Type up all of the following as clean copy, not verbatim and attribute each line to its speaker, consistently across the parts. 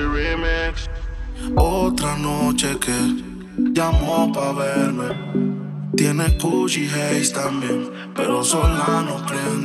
Speaker 1: remix.
Speaker 2: Otra noche que llamó pa' verme. Tiene Gucci Haze también, pero sola no prende.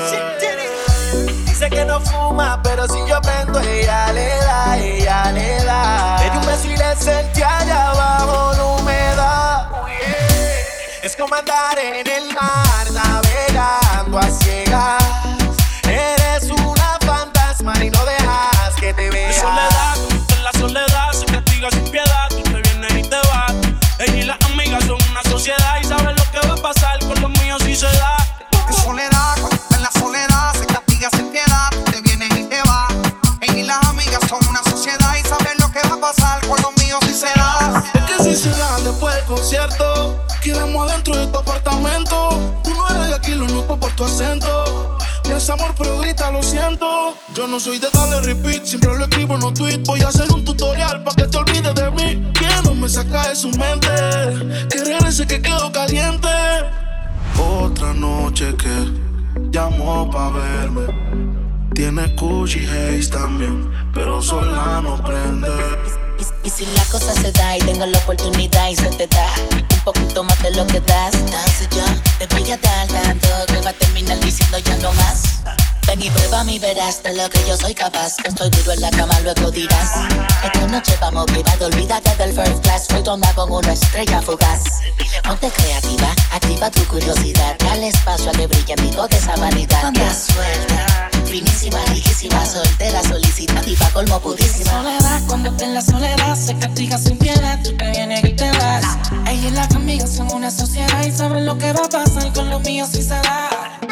Speaker 3: Dice que no fuma, pero si yo prendo, ella le da, ella le da. Le di un beso y le sentí allá abajo la humedad. Es como andar en el mar, navegando a ciegas. Eres una fantasma y no dejas que te vea.
Speaker 4: En soledad, en la soledad se castiga sin piedad. Tú te vienes y te vas. Ella y las amigas son una sociedad y saben lo que va a pasar con los míos si se da.
Speaker 5: En soledad, en la soledad se castiga sin piedad. Tú te vienes y te vas. Ella y las amigas son una sociedad y saben lo que va a pasar con los míos si se da.
Speaker 2: Es que si se da después del concierto, quedamos adentro de tu apartamento. Tú no eres de aquí, lo noto por tu acento. Tienes amor pero grita, lo siento. Yo no soy de darle repeat, siempre lo escribo en los tweets. Voy a hacer un tutorial pa' que te olvides de mí. Que no me saca de su mente, que regrese que quedo caliente. Otra noche que llamó pa' verme. Tiene Gucci Haze también, pero sola no prende.
Speaker 6: Y si la cosa se da y tengo la oportunidad y se te da un poquito más de lo que das, entonces yo te voy a dar tanto que va a terminar diciendo ya no más. Ven y pruébame y verás de lo que yo soy capaz. Estoy duro en la cama, luego dirás: esta noche vamos privado, olvídate del first class. Hoy toma con una estrella fugaz. Ponte creativa, activa tu curiosidad. Dale espacio a que brille en de esa vanidad. Anda suelta, finísima, riquísima, soltera, solicitativa, colmo pudísima.
Speaker 7: Soledad, cuando esté en la soledad se castiga sin piedad. Tú te vienes y te vas. Ella y las amigas son una sociedad y saben lo que va a pasar con los míos si se da.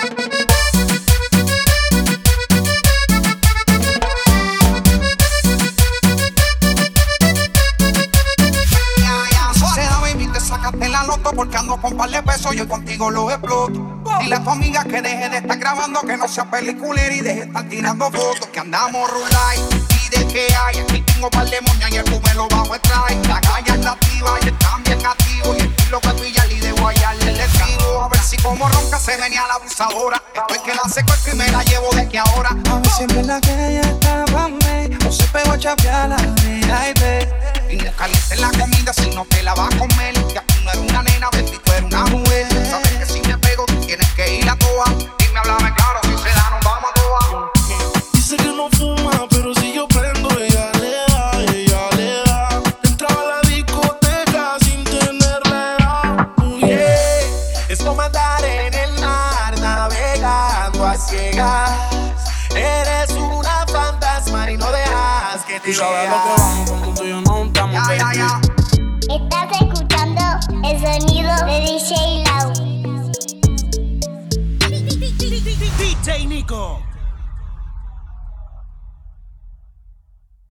Speaker 5: Sácate la loto porque ando con par de pesos, yo contigo lo exploto. Dile a tu amiga que deje de estar grabando, que no sea peliculera y deje de estar tirando fotos. Que andamos rulay y de que hay. Aquí tengo par de moñas y el me lo bajo extrae. La calle es nativa y están bien activos. Y el estilo que pilla y de guayarle le escribo. A ver si como ronca se venía la abusadora. Estoy que la secuestro y me la llevo de que ahora.
Speaker 7: A ver siempre la que ella estaba me o se pegó a chapear la baby.
Speaker 5: Y no calientes la comida si no te la vas a comer. Que aquí no eres una nena, bendito eres una mujer. Sabes que si me pego tú tienes que ir a toa. Dime, háblame claro, si se da nos vamos a toa.
Speaker 2: Dice que no fuma, pero si yo prendo, ella le da, ella le da. Entraba a la discoteca sin tenerla edad.
Speaker 3: Es como andar en el mar, navegando a ciegas. Eres una fantasma y no dejas que te
Speaker 4: Tú sabes lo que vamos cuando tú y yo no estamos.
Speaker 5: Ya.
Speaker 8: Estás escuchando el sonido de DJ Lau.
Speaker 4: DJ Nico.